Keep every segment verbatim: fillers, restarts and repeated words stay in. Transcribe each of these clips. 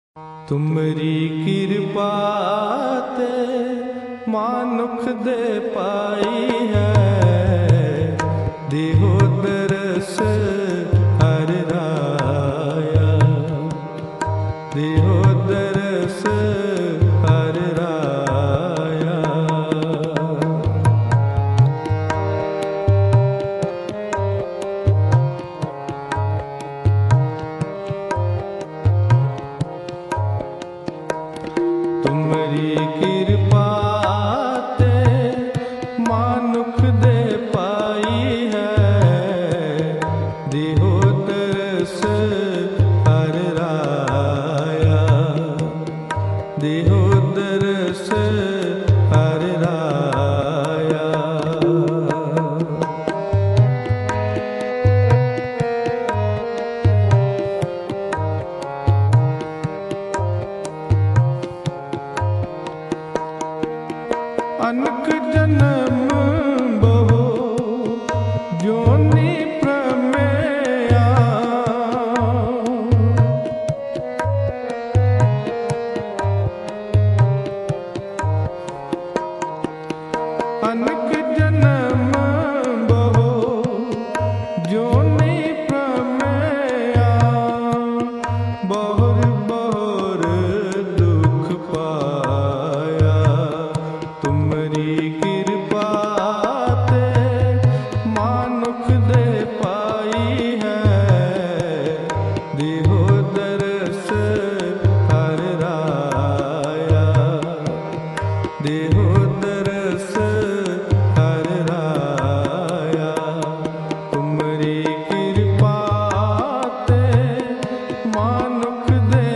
तुमरी कृपा ते मानुख दे पाई है, देहो दरस हर राया, देहो दरस हर राया। तुमरी कृपा ते मानुख दे पाई है, देहो दरस हर राया, देहो दरस हर राया। अनक जन्म बहु जोनि प्रमेया, अनक जन्म बहु जोनि प्रमेया, बहुर बहुर दुख पाया। तुमरी कृपा ते मानुख दे पाई है, देहो दरस हर राया, देहो दरस हर राया। तुमरी कृपा ते मानुख दे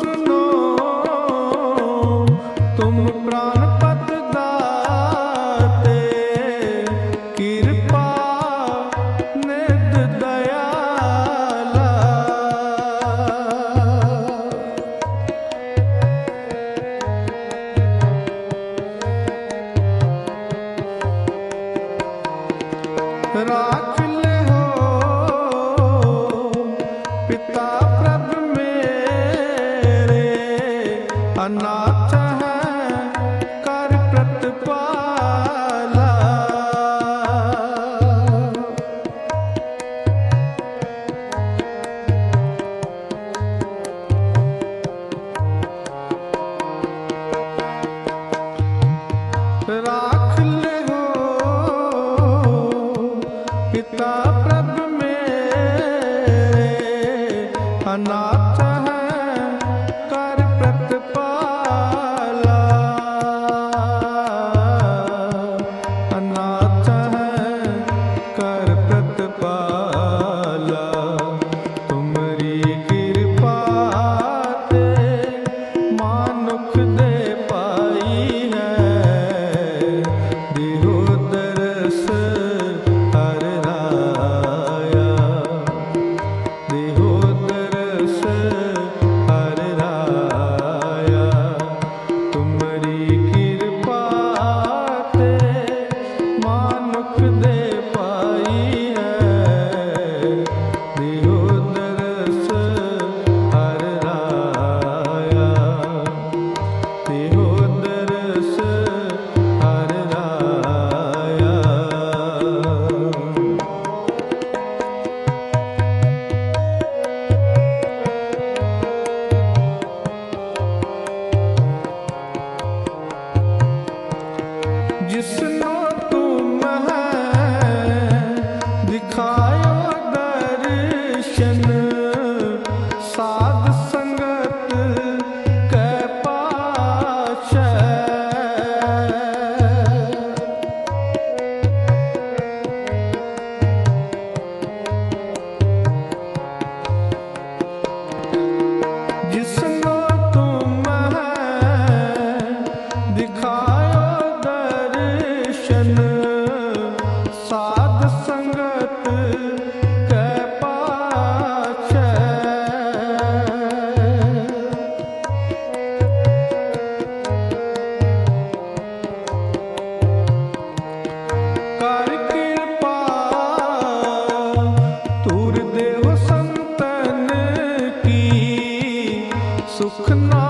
सुनो तुम प्राणपत दाते, कृपा निध दयाला। राख ले हो पिता प्रभु मेरे, अनाथ है कर प्रतिपाला। राख ले हो पिता प्रभु मेरे, अनाथ है कर प्रतिपाला। अनाथ है कर प्रतिपाला। तुमरी कृपा ते मानुख दे पाई है, दिहो दरस हर राया। दिहो दरस हर राया। तुमरी कृपा ते मानुख दे पाई है, दिहो दरस हर राया। दिहो दरस हर राया। जिसनो तुम है दिखायो दर्शन, साध संगत कै पाछै। जिसनो तुम है दिखायो दर्शन, साध संगत कै पाछै। कर कृपा तूर देव संतन की, सुख ना